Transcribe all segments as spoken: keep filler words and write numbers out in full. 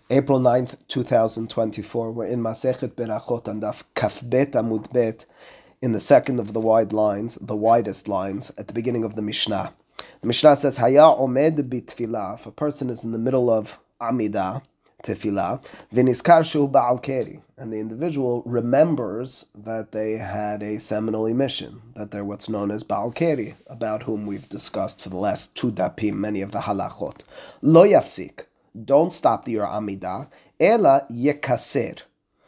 April ninth, twenty twenty-four. We're in Masechet Berachot and Daf Kafbet Amud Bet, in the second of the wide lines, the widest lines, at the beginning of the Mishnah. The Mishnah says, Haya omed bitfilah. If a person is in the middle of Amidah, tefillah, v'nizkar shu ba'al keri, and the individual remembers that they had a seminal emission, that they're what's known as ba'al keri, about whom we've discussed for the last two dapim many of the halachot. Lo yafsik. Don't stop your Amidah, ela yekaser.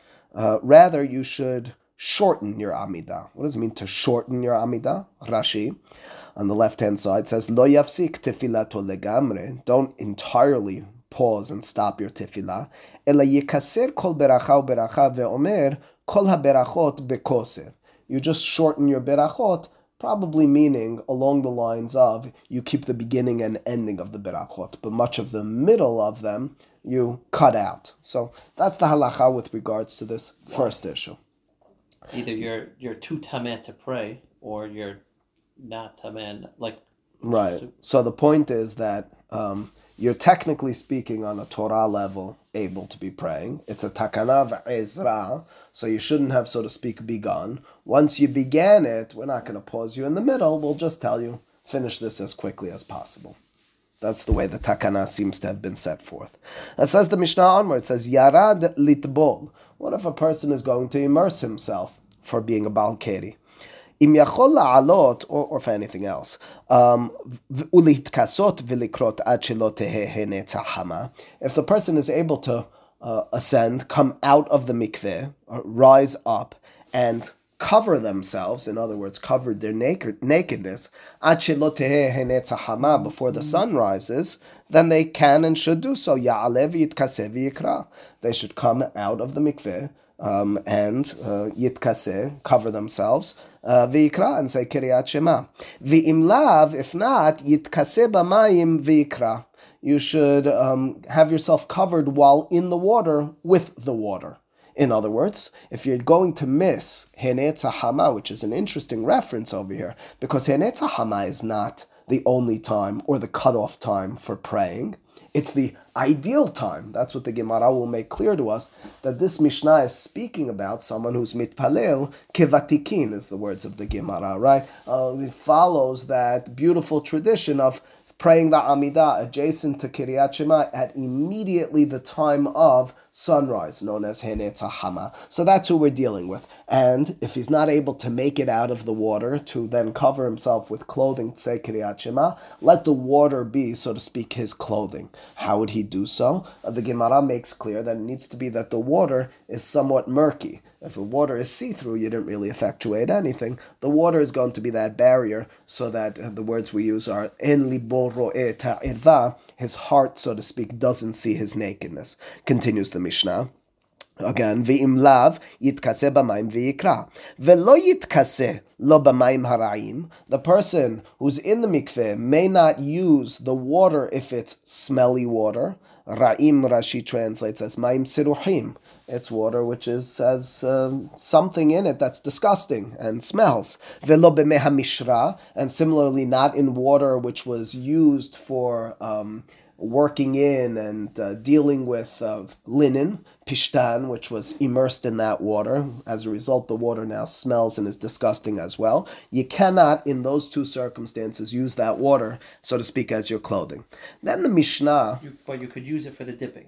Uh, rather, you should shorten your Amidah. What does it mean to shorten your Amidah? Rashi, on the left-hand side, says, Lo yafsik tefilato legamre. Don't entirely pause and stop your tefillah. Ela yekaser kol beracha beracha ve'omer kol haberachot bekoser. You just shorten your berachot, probably meaning along the lines of you keep the beginning and ending of the berachot, but much of the middle of them you cut out. So that's the halacha with regards to this first issue. Either you're you're too tameh to pray, or you're not tameh. Like right. So the point is that um, you're technically speaking on a Torah level able to be praying. It's a takana v'ezra, so you shouldn't have, so to speak, begun. Once you began it, we're not going to pause you in the middle. We'll just tell you, finish this as quickly as possible. That's the way the takana seems to have been set forth. It says the Mishnah onward, it says, Yarad litbol. What if a person is going to immerse himself for being a Baal Keri? Im yachol la'alot, or, or for anything else, um, ulitkasot v'likrot ad shelo teheh henetza hama. If the person is able to uh, ascend, come out of the mikveh, or rise up, and cover themselves, in other words, covered their naked, nakedness, ad shelo teheh henetza hama, before the sun rises, then they can and should do so. Ya'aleh v'yitkaseh v'yikra. They should come out of the mikveh, Um, and uh, yitkaseh, cover themselves, uh, v'yikra, and say Kiryat Shema. V'im lav, if not, yitkaseh b'mayim v'yikra. You should um, have yourself covered while in the water with the water. In other words, if you're going to miss Henetza Hama, which is an interesting reference over here, because Henetza Hama is not the only time or the cutoff time for praying. It's the ideal time. That's what the Gemara will make clear to us, that this Mishnah is speaking about someone who's mitpalel kevatikin, is the words of the Gemara, right? Uh, it follows that beautiful tradition of praying the Amidah adjacent to Kiryat Shema at immediately the time of sunrise, known as Henetza Hama. So that's who we're dealing with. And if he's not able to make it out of the water to then cover himself with clothing, say Kiryat Shema, let the water be, so to speak, his clothing. How would he do so? Uh, the Gemara makes clear that it needs to be that the water is somewhat murky. If the water is see-through, you didn't really effectuate anything. The water is going to be that barrier, so that uh, the words we use are en libo ro'eh ta'irva, his heart, so to speak, doesn't see his nakedness. Continues the Mishnah. Again, ve'im lav yitkaseh b'mayim v'yikra. Ve'lo yitkaseh lo b'mayim hara'im. The person who's in the mikveh may not use the water if it's smelly water. Ra'im, Rashi translates as mayim siruhim. It's water which is has uh, something in it that's disgusting and smells. Velo b'meha mishra, and similarly not in water which was used for um, working in and uh, dealing with uh, linen, pishtan, which was immersed in that water. As a result, the water now smells and is disgusting as well. You cannot, in those two circumstances, use that water, so to speak, as your clothing. Then the Mishnah... You, but you could use it for the dipping.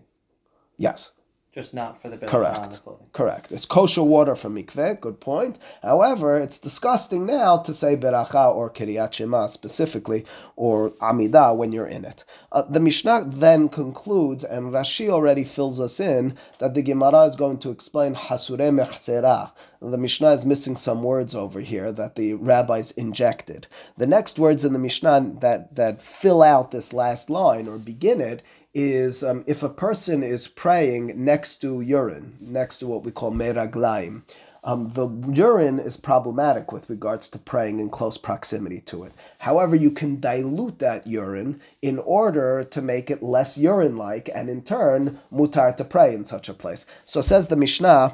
Yes. Just not for the beracha on the clothing. Correct. It's kosher water from mikveh, good point. However, it's disgusting now to say beracha or Kiryat Shema specifically, or Amidah when you're in it. Uh, the Mishnah then concludes, and Rashi already fills us in, that the Gemara is going to explain Hasureh Mechserah. The Mishnah is missing some words over here that the rabbis injected. The next words in the Mishnah that, that fill out this last line, or begin it, is um, if a person is praying next to urine, next to what we call meraglaim, um, the urine is problematic with regards to praying in close proximity to it. However, you can dilute that urine in order to make it less urine-like, and in turn, mutar to pray in such a place. So says the Mishnah,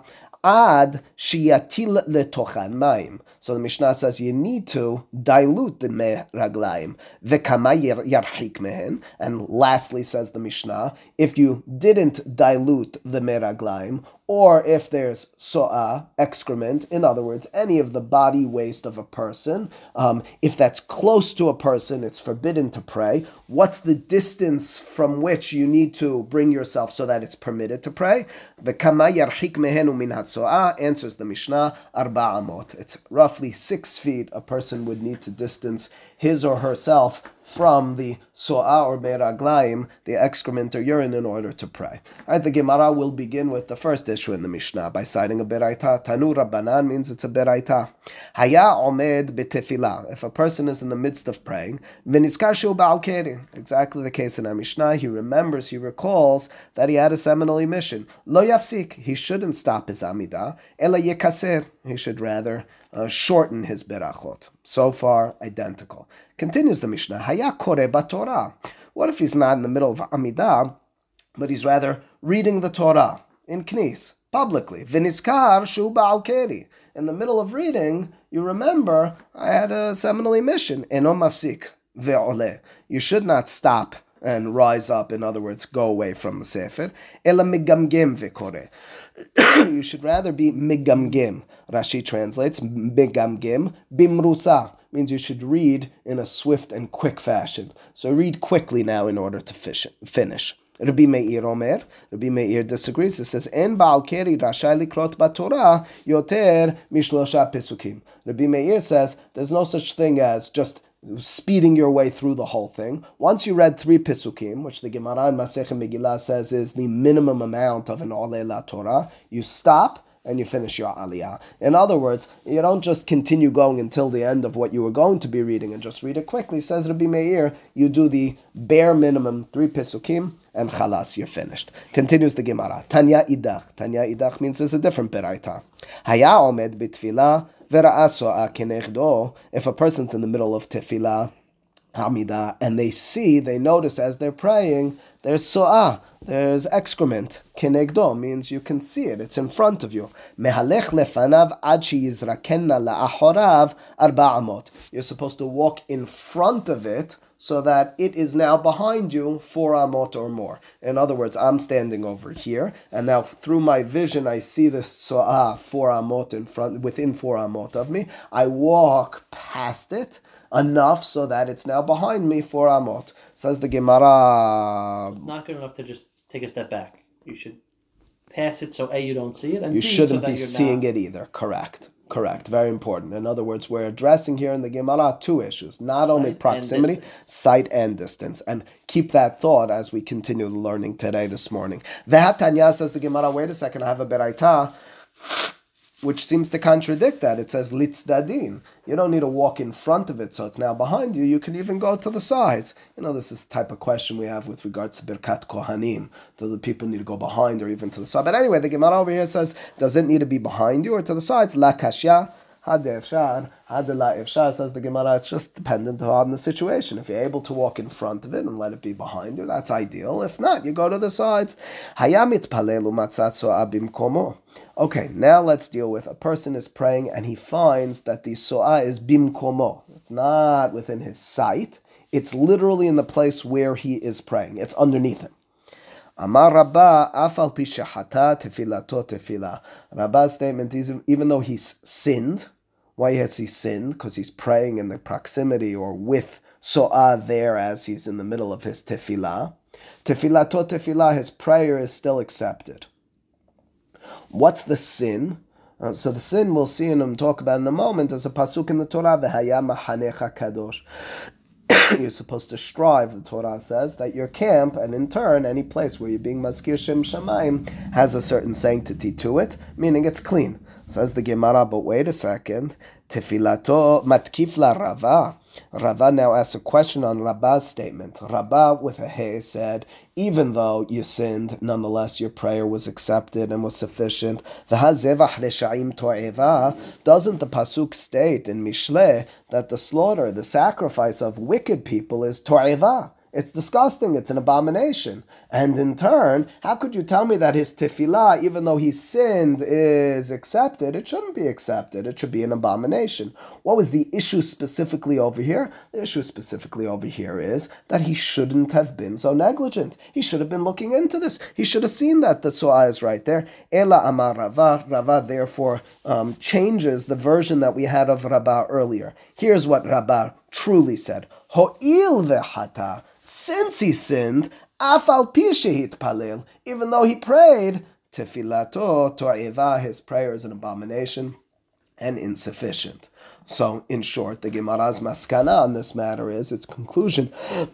ad shiyatil letochan mayim. So the Mishnah says you need to dilute the meh raglaim. V'kama yarchik mehen. And lastly says the Mishnah, if you didn't dilute the meh raglaim, or if there's so'ah, excrement, in other words, any of the body waste of a person, um, if that's close to a person, it's forbidden to pray. What's the distance from which you need to bring yourself so that it's permitted to pray? The kama yarchik mehenu min ha-so'ah, answers the Mishnah, arba amot. It's roughly six feet a person would need to distance his or herself from the so'ah or meraglaim, the excrement or urine, in order to pray. All right, the Gemara will begin with the first issue in the Mishnah by citing a beraita. Tanu Rabbanan means it's a beraita. Haya omed b'tefillah. If a person is in the midst of praying, v'nizkar shu ba'al keri. Exactly the case in our Mishnah. He remembers, he recalls that he had a seminal emission. Lo yafsik. He shouldn't stop his amidah. Ela yekaser. He should rather uh, shorten his berachot. So far, identical. Continues the Mishnah, Haya kore b'Torah. What if he's not in the middle of Amidah, but he's rather reading the Torah in Knis, publicly? V'nizkar shu ba'al keri. In the middle of reading, you remember, I had a seminal emission. Eno mafsik ve'oleh. You should not stop and rise up, in other words, go away from the Sefer. Ela migamgem ve'kore. You should rather be migamgem. Rashi translates migamgem bimrutza. Means you should read in a swift and quick fashion. So read quickly now in order to fish, finish. Rabbi Meir Omer, Rabbi Meir disagrees. It says, En ba'al keri rashai likrot b'Torah yoter mishlosha pesukim. Rabbi Meir says, there's no such thing as just speeding your way through the whole thing. Once you read three Pesukim, which the Gemara in Masechet Megillah says is the minimum amount of an Oleh La Torah, you stop and you finish your aliyah. In other words, you don't just continue going until the end of what you were going to be reading and just read it quickly. Says Rabbi Meir, you do the bare minimum, three Pesukim, and chalas, you're finished. Continues the Gemara. Tanya idach. Tanya idach means there's a different beraita. Haya omed b'tfilah v'ra'a so'a kenechdo. If a person's in the middle of tefillah, Hamidah, and they see, they notice as they're praying, there's so'ah, there's excrement. Kenegdo means you can see it, it's in front of you. Mehalech lefanav ad sheyizrakenna la'achorav arba amot. You're supposed to walk in front of it so that it is now behind you four amot or more. In other words, I'm standing over here, and now through my vision, I see this so'ah four amot in front, within four amot of me. I walk past it enough so that it's now behind me four amot. Says the Gemara. It's not good enough to just take a step back. You should pass it so A, you don't see it, and you B, shouldn't so that be you're seeing not... it either. Correct. Correct. Very important. In other words, we're addressing here in the Gemara two issues. Not Sight only proximity, and distance. sight and distance. And keep that thought as we continue the learning today, this morning. Ve'hatanya, says the Gemara, wait a second, I have a beraita, which seems to contradict that. It says litzdadin. You don't need to walk in front of it so it's now behind you. You can even go to the sides. You know, this is the type of question we have with regards to Birkat Kohanim. Do the people need to go behind or even to the side? But anyway, the Gemara over here says, does it need to be behind you or to the sides? La kashya. Had efshar, had la efshar, says the Gemara, it's just dependent on the situation. If you're able to walk in front of it and let it be behind you, that's ideal. If not, you go to the sides. Hayamit palelu matzat so'ah bimkomo. Okay, now let's deal with a person is praying and he finds that the so'ah is bimkomo. It's not within his sight. It's literally in the place where he is praying. It's underneath him. Amar Rabbah, afal pi shehata tefilato tefila. Rabbah's statement is, even though he's sinned, why has he sinned? Because he's praying in the proximity or with so'ah there as he's in the middle of his tefillah. Tefilato tefillah, his prayer is still accepted. What's the sin? Uh, so the sin we'll see him talk about in a moment as a pasuk in the Torah, V'haya mahanecha kadosh. You're supposed to strive, the Torah says, that your camp, and in turn, any place where you're being Mazkir Shem Shamayim, has a certain sanctity to it, meaning it's clean. Says the Gemara, but wait a second. Tefilato matkif la Rava. Rava now asks a question on Rabbah's statement. Rabbah, with a hey, said, even though you sinned, nonetheless your prayer was accepted and was sufficient. Doesn't the pasuk state in Mishleh that the slaughter, the sacrifice of wicked people is to'eva? It's disgusting. It's an abomination. And in turn, how could you tell me that his tefillah, even though he sinned, is accepted? It shouldn't be accepted. It should be an abomination. What was the issue specifically over here? The issue specifically over here is that he shouldn't have been so negligent. He should have been looking into this. He should have seen that the Su'ah is right there. Ela Amar Rava. Rava therefore um, changes the version that we had of Rabbah earlier. Here's what Rabbah truly said. Ho'il v'hata, since he sinned, afal pi shehitpalel, even though he prayed, tefilato to'eva, his prayer is an abomination and insufficient. So, in short, the Gemara's maskana on this matter is, its conclusion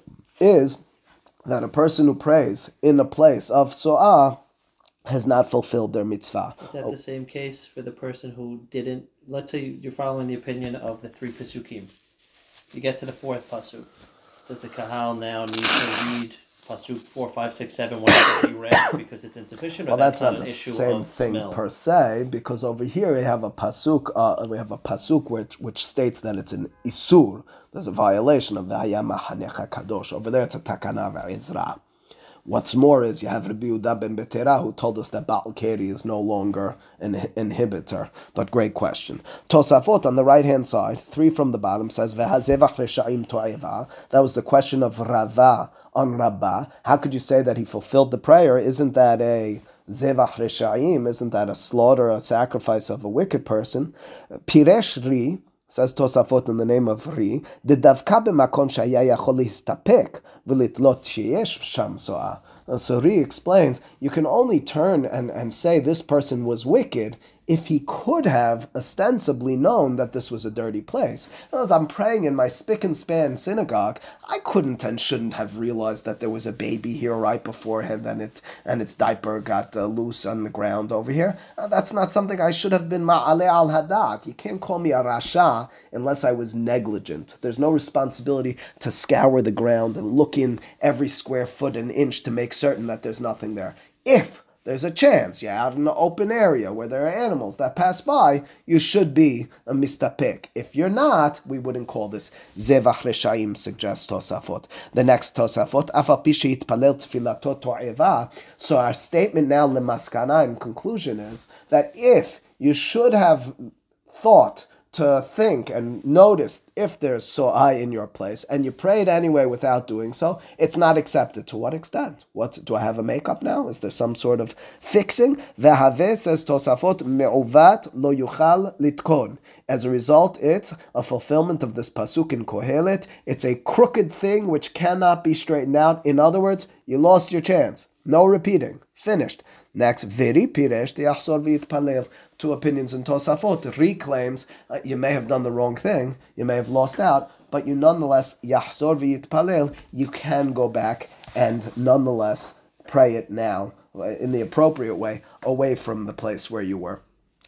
is that a person who prays in a place of Su'ah has not fulfilled their mitzvah. Is that the same case for the person who didn't? Let's say you're following the opinion of the three Pasukim. You get to the fourth Pasuk. Does the Kahal now need to read Pasuk four, five, six, seven when it's be read because it's insufficient? Or Well, that's, that's not not the an issue same of thing smell? per se, because over here we have a pasuk. Uh, we have a pasuk which which states that it's an isur. There's a violation of the Hayam Hanecha Kadosh. Over there, it's a takana v'izra. What's more is you have Rabbi Yehuda ben Betera who told us that Baal Keri is no longer an inhibitor. But great question. Tosafot on the right hand side, three from the bottom, says V'hazevach reshaim to'eva. That was the question of Rava on Rabbah. How could you say that he fulfilled the prayer? Isn't that a Zevach reshaim? Isn't that a slaughter, a sacrifice of a wicked person? Piresh ri. Says Tosafot in the name of Ri, the davka b'makom shaya yachol listapek v'litlot sheyesh sham so'ah. So Ri explains, you can only turn and, and say this person was wicked if he could have ostensibly known that this was a dirty place. And as I'm praying in my spick and span synagogue, I couldn't and shouldn't have realized that there was a baby here right beforehand and it and its diaper got uh, loose on the ground over here. Uh, that's not something I should have been ma'aleh al hadat. You can't call me a rasha unless I was negligent. There's no responsibility to scour the ground and look in every square foot and inch to make certain that there's nothing there. If there's a chance, you're out in an open area where there are animals that pass by, you should be a mistapek. If you're not, we wouldn't call this zevach reshaim, suggests Tosafot. The next Tosafot, afal pi sheitpalel tfilato to'eva. So our statement now, lemaskana, in conclusion, is that if you should have thought to think and notice if there's so'ai in your place, and you prayed anyway without doing so, it's not accepted. To what extent? What do I have a makeup now? Is there some sort of fixing? Ve'haveh, says Tosafot, me'uvat lo yuchal litkon. As a result, it's a fulfillment of this pasuk in Kohelet. It's a crooked thing which cannot be straightened out. In other words, you lost your chance. No repeating. Finished. Next, Veri Piresh Yachzor V'Yitpalel. Two opinions in Tosafot. Ri claims uh, you may have done the wrong thing, you may have lost out, but you nonetheless Yachzor V'Yitpalel. You can go back and nonetheless pray it now in the appropriate way, away from the place where you were.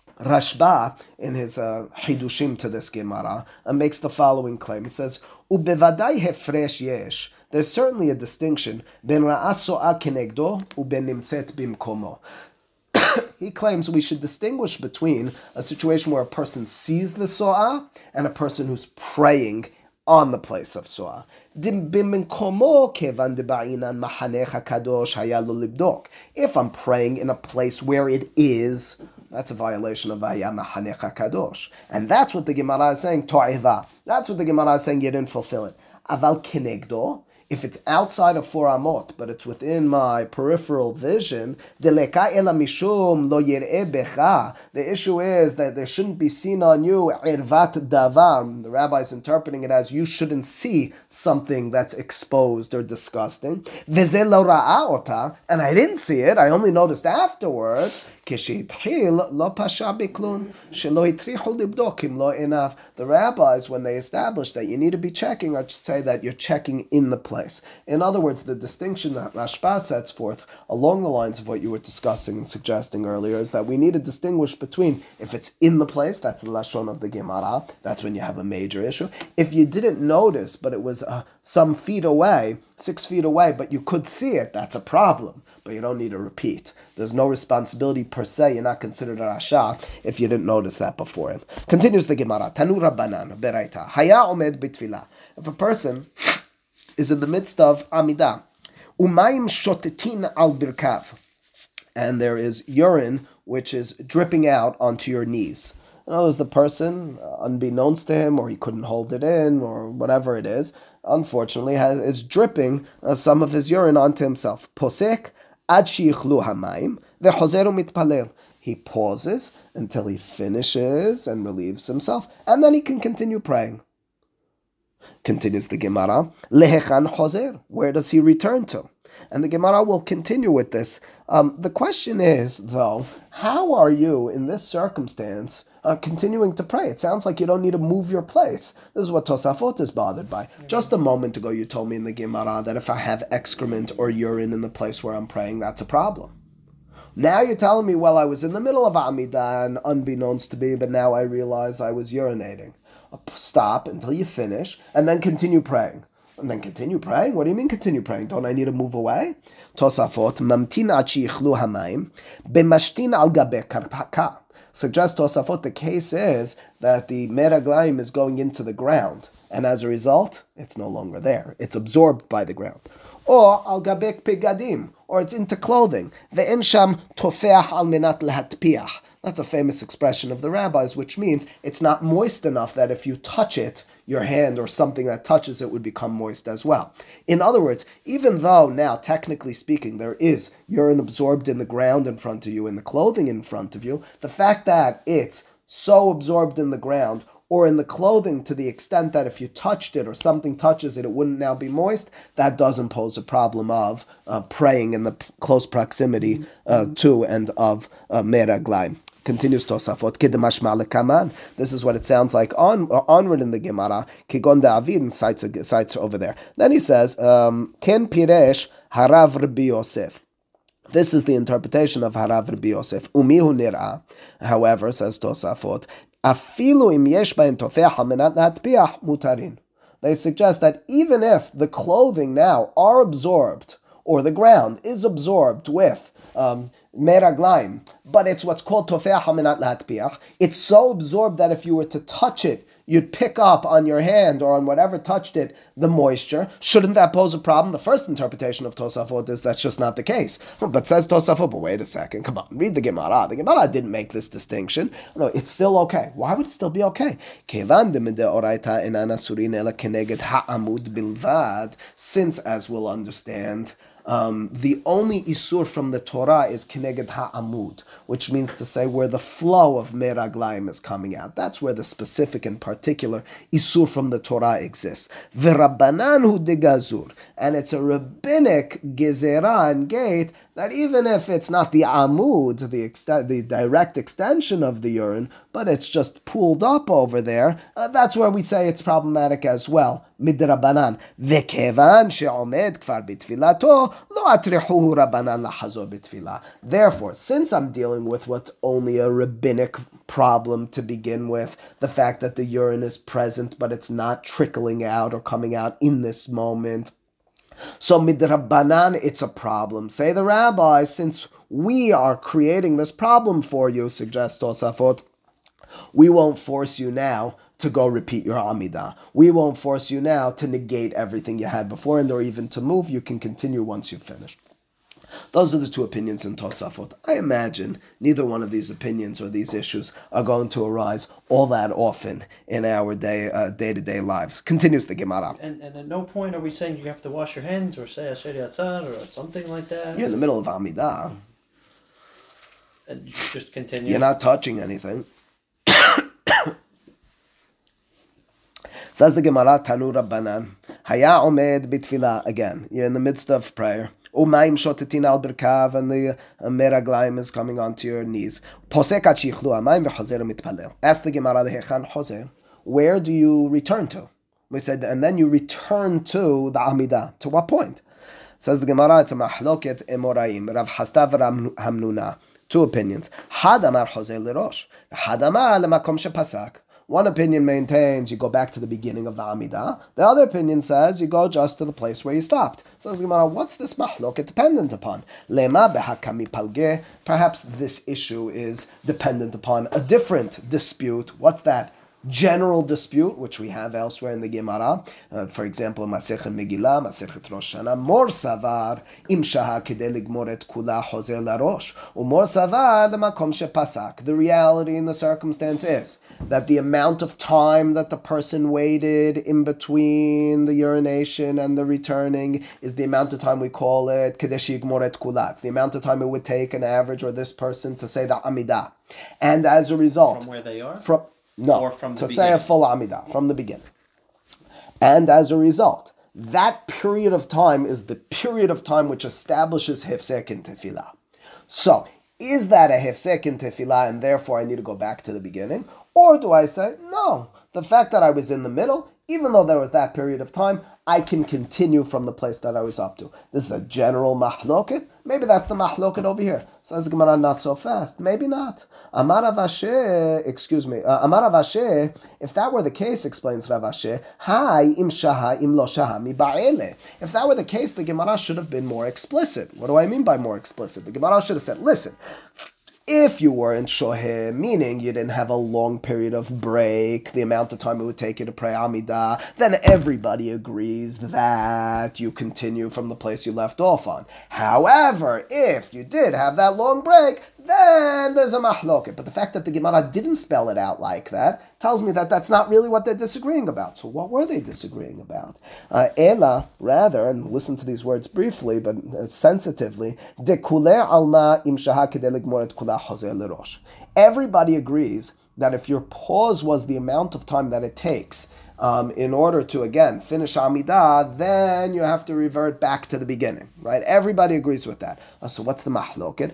Rashba, in his uh, Hidushim to this Gemara, uh, makes the following claim. He says, "Ubevadai hefresh yesh." There's certainly a distinction ben ra'as so'ah kenegdo uben nimtzet bimkomo. He claims we should distinguish between a situation where a person sees the so'ah and a person who's praying on the place of so'ah. If I'm praying in a place where it is, that's a violation of Vaya Mahanecha Kadosh. And that's what the Gemara is saying, To'eva. That's what the Gemara is saying, you didn't fulfill it. Aval Kenegdo, if it's outside of four amot, but it's within my peripheral vision, deleka ela mishum lo yir'eh becha. The issue is that there shouldn't be seen on you irvat davar. The rabbi is interpreting it as you shouldn't see something that's exposed or disgusting. V'zeh lo ra'a ota, and I didn't see it. I only noticed afterwards. The rabbis, when they establish that you need to be checking, or say that you're checking in the place. In other words, the distinction that Rashba sets forth along the lines of what you were discussing and suggesting earlier is that we need to distinguish between if it's in the place, that's the Lashon of the Gemara, that's when you have a major issue. If you didn't notice, but it was uh, some feet away, six feet away, but you could see it, that's a problem. But you don't need to repeat. There's no responsibility per se. You're not considered a rasha if you didn't notice that beforehand. Continues the Gemara. Tanu Rabbanan, Beraita. Haya omed bitfilah. If a person is in the midst of Amidah. Umayim shotetin al birkav. And there is urine which is dripping out onto your knees. In other words, the person, unbeknownst to him, or he couldn't hold it in, or whatever it is, unfortunately has, is dripping uh, some of his urine onto himself. Posek ad shichlu hamayim vechozeru mitpalel. He pauses until he finishes and relieves himself, and then he can continue praying. Continues the Gemara, lehechan chozer. Where does he return to? And the Gemara will continue with this. Um, the question is, though, how are you, in this circumstance, uh, continuing to pray? It sounds like you don't need to move your place. This is what Tosafot is bothered by. Just a moment ago, you told me in the Gemara that if I have excrement or urine in the place where I'm praying, that's a problem. Now you're telling me, well, I was in the middle of Amidah, and unbeknownst to me, but now I realize I was urinating. Stop until you finish, and then continue praying. And then continue praying? What do you mean continue praying? Don't I need to move away? Tosafot, mamtin ad shichlu hamayim, b'mashtin al gabe karpaka. Suggests Tosafot, the case is that the meraglaim is going into the ground, and as a result, it's no longer there. It's absorbed by the ground. Or al gabek pigadim, or it's into clothing. Ve'en sham tofeach al menat lehatpiach. That's a famous expression of the rabbis, which means it's not moist enough that if you touch it, your hand or something that touches it would become moist as well. In other words, even though now, technically speaking, there is urine absorbed in the ground in front of you, in the clothing in front of you, the fact that it's so absorbed in the ground or in the clothing to the extent that if you touched it or something touches it, it wouldn't now be moist, that doesn't pose a problem of uh, praying in the p- close proximity uh, to and of uh, meraglaim. Continues Tosafot, Kidmashma lekaman. This is what it sounds like on onward in the Gemara. Kigon David cites cites over there. Then he says, um, Ken piresh harav Rabbi Yosef. This is the interpretation of harav Rabbi Yosef. Umihu nira. However, says Tosafot, afilu im yesh bain tofeach menat latpiach mutarin. They suggest that even if the clothing now are absorbed, or the ground is absorbed with um, meraglaim, but it's what's called tofeach haminat latpiach. It's so absorbed that if you were to touch it, you'd pick up on your hand or on whatever touched it the moisture. Shouldn't that pose a problem? The first interpretation of Tosafot is that's just not the case. But says Tosafot, but wait a second, come on, read the Gemara. The Gemara didn't make this distinction. No, it's still okay. Why would it still be okay? Since, as we'll understand, Um, the only isur from the Torah is kineged ha'amud, which means to say where the flow of meraglaim is coming out. That's where the specific and particular isur from the Torah exists. V'rabbanan hu de gazur, and it's a rabbinic gezerah and gate that even if it's not the amud, the extent, the direct extension of the urine, but it's just pooled up over there, uh, that's where we say it's problematic as well. Midrabanan. Vekevan she'omed kvar bitfilato lo atrihuhu rabbanan lahazor bitfilah. Therefore, since I'm dealing with what's only a rabbinic problem to begin with, the fact that the urine is present but it's not trickling out or coming out in this moment, so midrabanan, it's a problem. Say the rabbis, since we are creating this problem for you, suggests Tosafot, we won't force you now to go repeat your Amidah. We won't force you now to negate everything you had before and or even to move. You can continue once you've finished. Those are the two opinions in Tosafot. I imagine neither one of these opinions or these issues are going to arise all that often in our day, uh, day-to-day lives. Continues the Gemara. And, and at no point are we saying you have to wash your hands or say Asher Yatzar or something like that? You're in the middle of Amidah. And just continue. You're not touching anything. Says the Gemara, Tanu Rabbanan, Haya omed bitfilah. Again, you're in the midst of prayer. Umayim shotetin al birkav, and the uh, meraglaim is coming onto your knees. Posek ad shichlu hamayim vechozer mitpalel. Ask the Gemara, lehechan chozer. Where do you return to? We said, and then you return to the Amidah. To what point? Says the Gemara, it's a mahloket emoraim. Rav Hastav Hamnuna. Two opinions. Had amar chozer lirosh. Had amar lemakom shepasak. One opinion maintains you go back to the beginning of the Amidah. The other opinion says you go just to the place where you stopped. So the Gemara, what's this mahloket dependent upon? Lema behakami palge. Perhaps this issue is dependent upon a different dispute. What's that? general dispute, which we have elsewhere in the Gemara, uh, for example, Masechet Megillah, Masechet Rosh Hashanah, Mor Savar, Im Shaha Kedei Ligmor et Kula Hozer Larosh, Umor Savar, the Makom Shepasak. The reality in the circumstance is that the amount of time that the person waited in between the urination and the returning is the amount of time we call it Kedei Shigmor et Kula. It's the amount of time it would take an average or this person to say the Amidah. And as a result, from where they are? From No, or from the to beginning? say a full Amidah, from the beginning. And as a result, that period of time is the period of time which establishes Hefsek in Tefillah. So, is that a Hefsek in Tefillah and therefore I need to go back to the beginning? Or do I say, no, the fact that I was in the middle, even though there was that period of time, I can continue from the place that I was up to. This is a general mahloket. Maybe that's the mahloket over here. Says Gemara, not so fast. Maybe not. Amar Rav Ashi, excuse me, uh, Amar Rav Ashi, if that were the case, explains Rav Ashi, Hai im shaha im lo shaha mi ba'ele. If that were the case, the Gemara should have been more explicit. What do I mean by more explicit? The Gemara should have said, listen, if you weren't shoheh, meaning you didn't have a long period of break, the amount of time it would take you to pray Amidah, then everybody agrees that you continue from the place you left off on. However, if you did have that long break, then there's a mahloket. But the fact that the Gemara didn't spell it out like that tells me that that's not really what they're disagreeing about. So what were they disagreeing about? Uh, Ela, rather, and listen to these words briefly, but uh, sensitively, de kuleh alma im shaha kedei ligmor et kula hozer lerosh. Everybody agrees that if your pause was the amount of time that it takes Um, in order to, again, finish Amidah, then you have to revert back to the beginning, right? Everybody agrees with that. Uh, so what's the mahloket?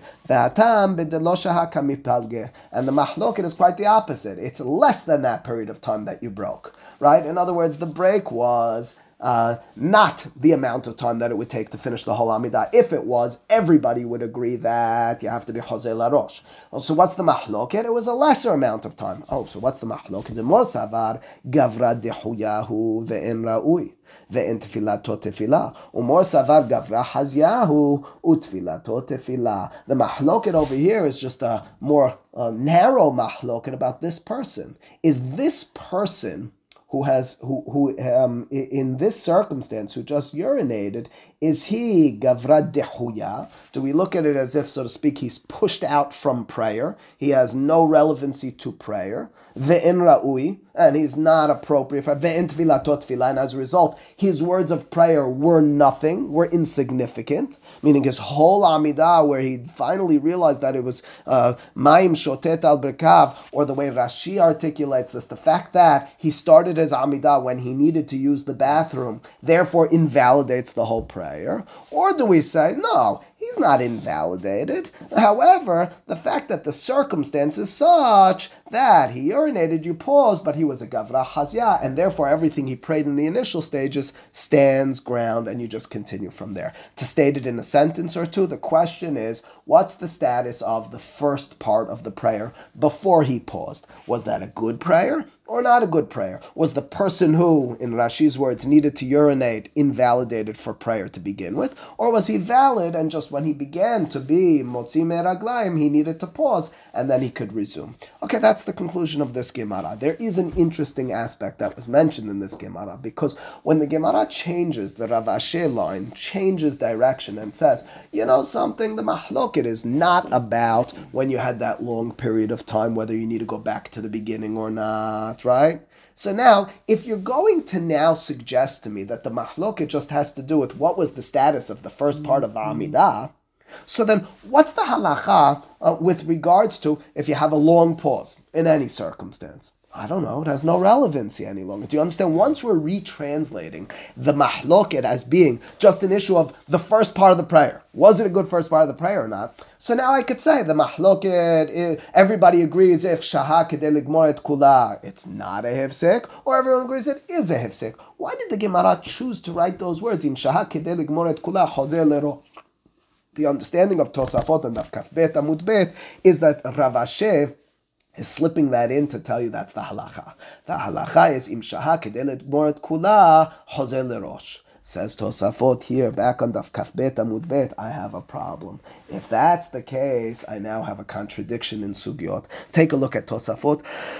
And the mahloket is quite the opposite. It's less than that period of time that you broke, right? In other words, the break was Uh, not the amount of time that it would take to finish the whole Amidah. If it was, everybody would agree that you have to be Hozer Larosh. Oh, so what's the mahloket? It was a lesser amount of time. Oh, so what's the mahloket? The Mor Savar, Gavra Dehuyahu Ve'en Ra'ui. Ve'en Tefilato Tefila. Umor Savar Gavra Hazyahu Utfilato Tefila. The mahloket over here is just a more uh, narrow mahloket about this person. Is this person who has who who um in this circumstance who just urinated, is he gavra dehuya? Do we look at it as if, so to speak, he's pushed out from prayer? He has no relevancy to prayer. Ve'en ra'ui, and he's not appropriate for ve'en tfilato tfila, and as a result, his words of prayer were nothing, were insignificant. Meaning his whole Amidah, where he finally realized that it was Ma'im Shotet al Berkav, or the way Rashi articulates this, the fact that he started his Amidah when he needed to use the bathroom, therefore invalidates the whole prayer. Or do we say, no, he's not invalidated. However, the fact that the circumstance is such that he urinated, you paused, but he was a Gavra Hazya, and therefore everything he prayed in the initial stages stands ground, and you just continue from there. To state it in a sentence or two, the question is, what's the status of the first part of the prayer before he paused? Was that a good prayer or not a good prayer? Was the person who, in Rashi's words, needed to urinate invalidated for prayer to begin with? Or was he valid and just when he began to be Motzi Meraglaim, he needed to pause and then he could resume? Okay, that's the conclusion of this Gemara. There is an interesting aspect that was mentioned in this Gemara, because when the Gemara changes, the Rav Ashi line changes direction and says, you know something, the mahloket is not about when you had that long period of time, whether you need to go back to the beginning or not, right? So now, if you're going to now suggest to me that the mahloket just has to do with what was the status of the first part of Amidah, so then what's the halacha uh, with regards to if you have a long pause in any circumstance? I don't know. It has no relevancy any longer. Do you understand? Once we're retranslating the mahloket as being just an issue of the first part of the prayer, was it a good first part of the prayer or not? So now I could say the mahloket, is, everybody agrees if shaha kedei ligmor et kula, it's not a hefsek, or everyone agrees it is a hefsek. Why did the Gemara choose to write those words? Im shaha kedei ligmor et kula hozer lerosh. The understanding of Tosafot and Daf Kaf Bet Amud Bet is that Rav Ashi is slipping that in to tell you that's the halacha. The halacha is im shaha kedei ligmor et kula hozer lerosh. Says Tosafot here, back on Daf Kaf Bet Amud Bet, I have a problem. If that's the case, I now have a contradiction in Sugyot. Take a look at Tosafot.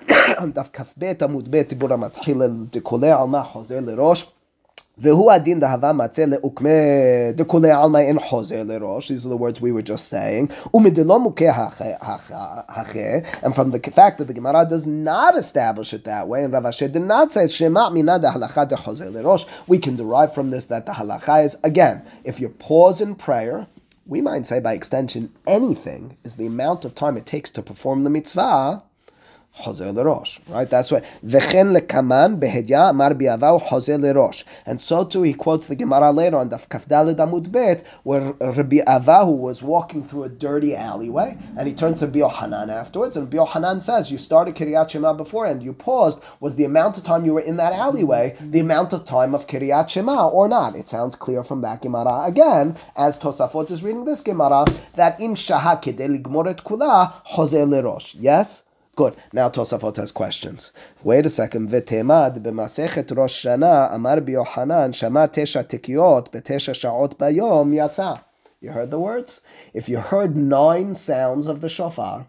on daf kaf bet amud bet tibur matchil dekole alma chozer lerosh. והוא הדין דהבה מצא לעוקמי דכולי עלמא אין חוזר לראש. These are the words we were just saying. ומדלא מוכה הכי, and from the fact that the Gemara does not establish it that way, and Rav Asher did not say שמע מינא דהלכה דחוזר לראש, we can derive from this that the halacha is, again, if you pause in prayer, we might say by extension anything is the amount of time it takes to perform the mitzvah, Chozer lerosh, right? That's right. V'chen lekaman behedya amar bi'avahu chozer lerosh. And so too, he quotes the Gemara later on Daf Kaf Daled Amud Bet, where Rabbi Avahu was walking through a dirty alleyway, and he turns to Rabbi Yochanan afterwards, and Rabbi Yochanan says, "You started Kiryat Shema before, and you paused. Was the amount of time you were in that alleyway the amount of time of Kiryat Shema or not?" It sounds clear from that Gemara again, as Tosafot is reading this Gemara, that im shaha kedei ligmor et kula chozer lerosh. Yes. Good. Now Tosafot has questions. Wait a second. V'temad b'masechet Rosh Shana amar bi Yochanan shama tesha tikiyot b'tesha sha'ot bayom yatsa. You heard the words? If you heard nine sounds of the shofar,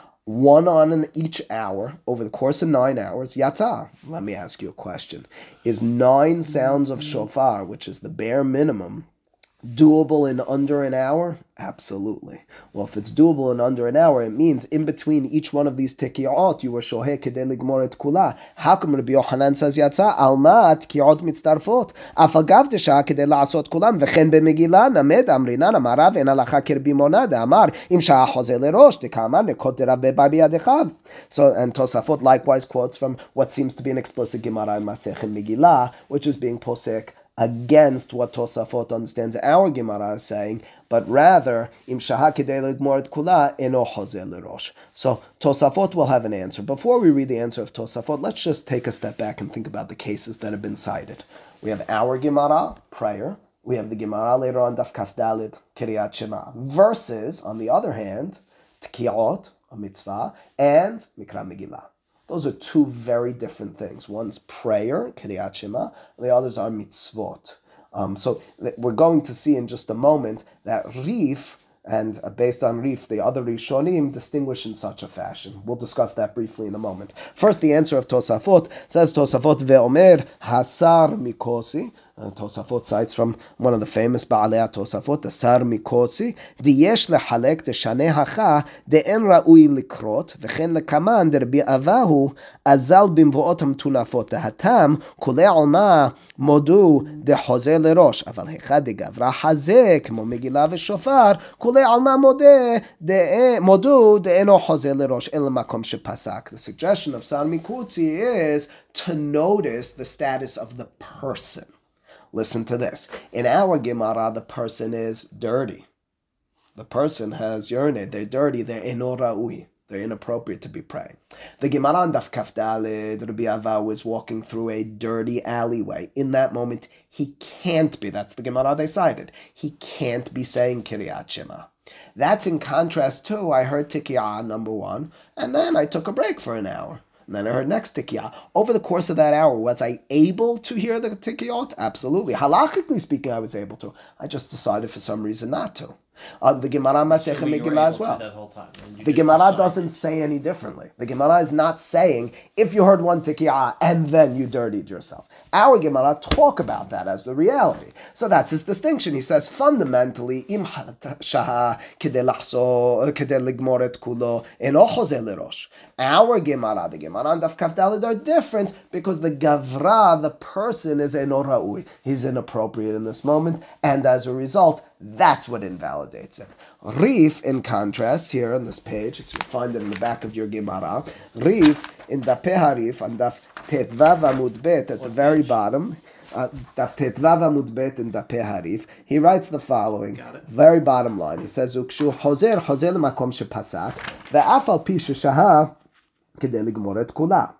one on in each hour, over the course of nine hours, yatsa. Let me ask you a question. Is nine sounds of shofar, which is the bare minimum, doable in under an hour? Absolutely. Well, if it's doable in under an hour, it means in between each one of these tikiyot, you were shoheh kedei ligmor et kula. How come Rabbi Yochanan says yatsa? Alma tikiyot mitztarfot. Afal gav desha kedei la'asot kulam. V'chen b'megillah named amrinan amarav en alacha kirbi monad. Amar im sha'a chozer lerosh dekamar nekot derabbe bar biyadechav. So, and Tosafot likewise quotes from what seems to be an explicit Gemara in Masechet Megillah, which is being posek against what Tosafot understands our Gemara is saying, but rather, im shaha kedei ligmor et kula eno chozer lerosh. So Tosafot will have an answer. Before we read the answer of Tosafot, let's just take a step back and think about the cases that have been cited. We have our Gemara, prayer. We have the Gemara later on, Daf Kaf Daled, Kiryat Shema. Versus, on the other hand, Tkiyot, a mitzvah, and Mikra Megillah. Those are two very different things. One's prayer, Kiryat Shema, and the others are mitzvot. Um, so we're going to see in just a moment that Rif, and based on Rif, the other Rishonim distinguish in such a fashion. We'll discuss that briefly in a moment. First, the answer of Tosafot says Tosafot ve'omer hasar mikosi. Uh, Tosafot cites from one of the famous Baalei Tosafot, the Sar Mikosi, Diyesh lehalek teshaneh hacha de'en ra'ui likrot v'chen lekaman derbi avahu azal bimvoot hamtunafot dehatam kulei alma modu dechozer lerosh aval hecha degavra hazeh kmo Megillah v'shofar kulei alma modeh de modu de'eno chozer lerosh el makom shepasak. The suggestion of Sar Mikosi is to notice the status of the person. Listen to this. In our Gemara, the person is dirty. The person has urinated. They're dirty. They're eno ra'ui. They're inappropriate to be praying. The Gemara on Daf Kaf Daled, Rabbi Avahu was walking through a dirty alleyway. In that moment, he can't be. That's the Gemara they cited. He can't be saying Kiryat Shema. That's in contrast to, I heard Tikiyah, number one, and then I took a break for an hour. And then I heard next tikiyah. Over the course of that hour, was I able to hear the tikiyot? Absolutely. Halachically speaking, I was able to. I just decided for some reason not to. Uh, the Gemara Masechet So you were Megillah as able to well. that whole time, and you The just Gemara decided. doesn't say any differently. The Gemara is not saying, if you heard one tikiyah and then you dirtied yourself. Our Gemara talk about that as the reality. So that's his distinction. He says, fundamentally, im shaha kedei lachso, kedei ligmor et kulo, eno chozer lerosh. Our Gemara, the Gemara and Daf Kaf Daled are different because the Gavra, the person, is eno ra'ui. He's inappropriate in this moment, and as a result, that's what invalidates it. Rif, in contrast, here on this page, you'll find it in the back of your Gemara. Rif, in Dapeh Harif, on Daf Tetvav Amud Bet, at the very bottom, uh, Daf Tetvav Amud Bet in Dapeh Harif, he writes the following, very bottom line. He says, Ukshu Hozer, Hozer l'makom shepasak, ve'af al pi sheshaha kedei ligmor et kula.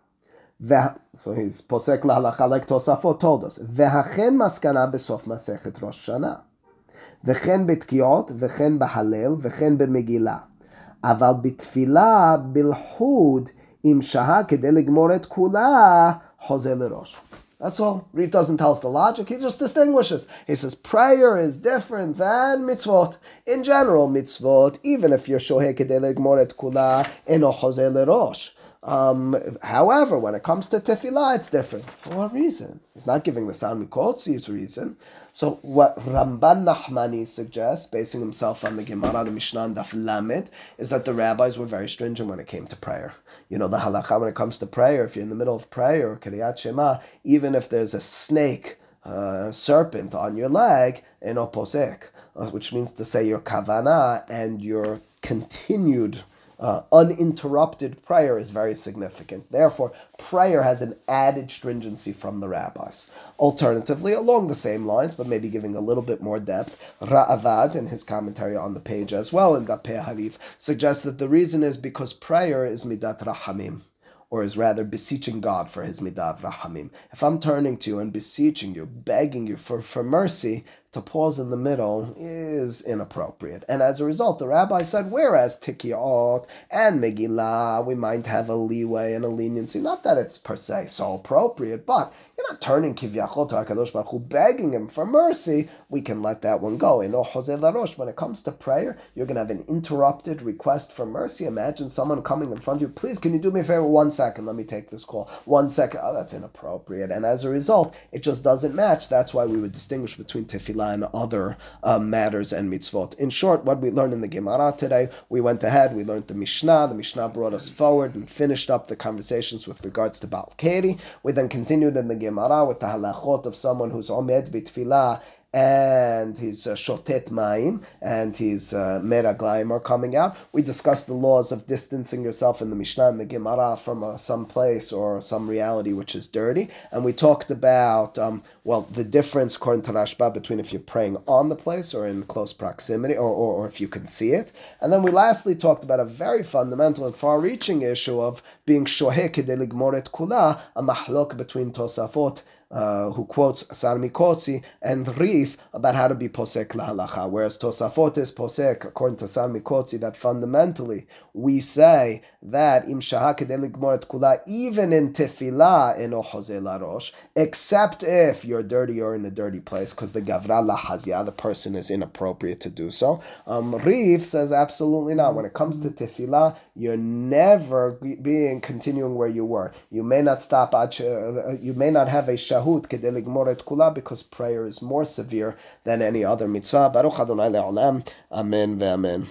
So he's posek lahalacha like Tosafot told us. Ve'hachen maskana besof masechet Rosh Shana. וכן בתקיעות, וכן בהלל, וכן במגילה. אבל בתפילה בלחוד, אם שהה כדי לגמור את כולה, חוזר לראש. That's all. Rif doesn't tell us the logic, he just distinguishes. He says prayer is different than mitzvot. In general, mitzvot, even if you're shoheh kedei legmor et kula, eno chozer lerosh. Um, however, when it comes to tefillah, it's different. For what reason? He's not giving the Sar Mikotzi's reason. So what Ramban Nachmani suggests, basing himself on the Gemara, the Mishnah, and Daf Lamed, is that the rabbis were very stringent when it came to prayer. You know, the halakha when it comes to prayer, if you're in the middle of prayer, or Kriyat Shema, even if there's a snake, uh, serpent on your leg, eno posek, which means to say your kavana and your continued Uh, uninterrupted prayer is very significant. Therefore, prayer has an added stringency from the rabbis. Alternatively, along the same lines, but maybe giving a little bit more depth, Ra'avad, in his commentary on the page as well, in Dapeh Harif, suggests that the reason is because prayer is midat rahamim, or is rather beseeching God for his midat rahamim. If I'm turning to you and beseeching you, begging you for, for mercy, to pause in the middle is inappropriate. And as a result, the rabbi said, whereas Tikkiyot and Megillah, we might have a leeway and a leniency. Not that it's per se so appropriate, but you're not turning Kivyachot to HaKadosh Baruch Hu, begging him for mercy. We can let that one go. In Ohozeh Larosh, when it comes to prayer, you're going to have an interrupted request for mercy. Imagine someone coming in front of you, please, can you do me a favor? One second, let me take this call. One second. Oh, that's inappropriate. And as a result, it just doesn't match. That's why we would distinguish between tefillah and other um, matters and mitzvot. In short, what we learned in the Gemara today, we went ahead, we learned the Mishnah. The Mishnah brought us forward and finished up the conversations with regards to Baal Keri. We then continued in the Gemara with the halachot of someone who's omed b'tfilah and his uh, shotet mayim and his uh, meraglayim are coming out. We discussed the laws of distancing yourself in the Mishnah and the Gemara from uh, some place or some reality which is dirty. And we talked about, um, well, the difference, according to Rashba, between if you're praying on the place or in close proximity, or, or, or if you can see it. And then we lastly talked about a very fundamental and far-reaching issue of being shoheh kedei ligmor et kula, a mahlok between Tosafot, Uh, who quotes Sar Mikotzi and Rif about how to be posek lahalacha, whereas Tosafot is posek, according to Sar Mikotzi, that fundamentally we say that im shaha kedei ligmor et kula, even in tefillah in Ohozeh Larosh, except if you're dirty or in a dirty place, because the gavra lahazya, the person is inappropriate to do so. Um, Rif says absolutely not. When it comes to tefillah, you're never being continuing where you were. You may not stop. Uh, you may not have a shah because prayer is more severe than any other mitzvah. Baruch Adonai le'olam. Amen ve'amen.